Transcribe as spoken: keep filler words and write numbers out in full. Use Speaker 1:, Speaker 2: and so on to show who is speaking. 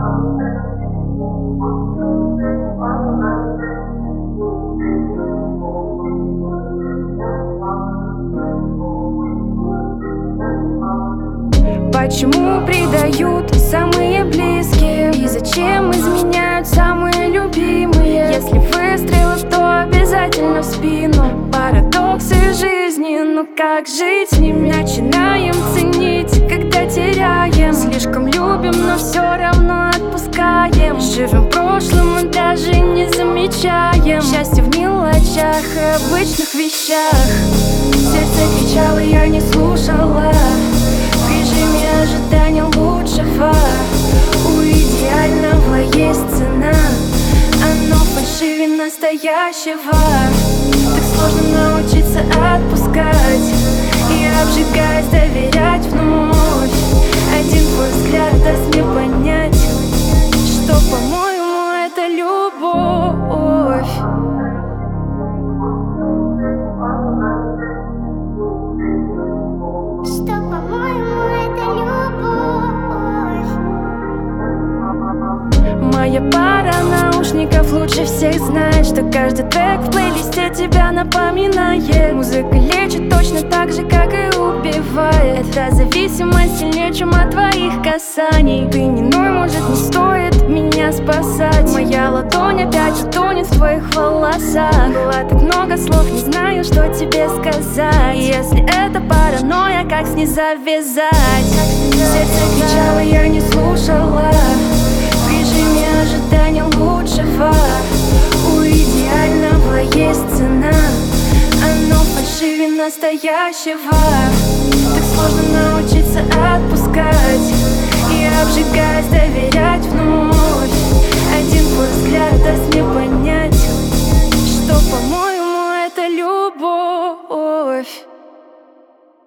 Speaker 1: Почему предают самые близкие? И зачем изменяют самые любимые? Если выстрел, то обязательно в спину. Парадоксы жизни, но как жить с ними? Начинаем ценить, когда теряем. Слишком любим, но все равно отпускаем. Живем прошлым и даже не замечаем счастье в мелочах и обычных вещах. Сердце кричало, я не слушала. В режиме ожидания лучшего. У идеального есть цена, оно фальшивее настоящего. Так сложно научиться отпускать и, обжигаясь, доверять вновь. Один твой взгляд даст мне понять, что, по-моему, это любовь.
Speaker 2: Что, по-моему, это любовь.
Speaker 1: Моя пара наушников лучше всех знает, что каждый трек в плейлисте тебя напоминает. Музыка лечит точно так же, как и убивает. Эта зависимость сильнее, чем от твоих касаний. Ты не ной, может, не стоит меня спасать. Моя ладонь опять утонет в твоих волосах. Было так много слов, не знаю, что тебе сказать. Если это паранойя, как с ней завязать? Сердце кричало, я не слушала. В режиме ожидания лучшего. У идеального есть цена, оно фальшивее настоящего. Так сложно научиться отпускать и, обжигаясь, доверять.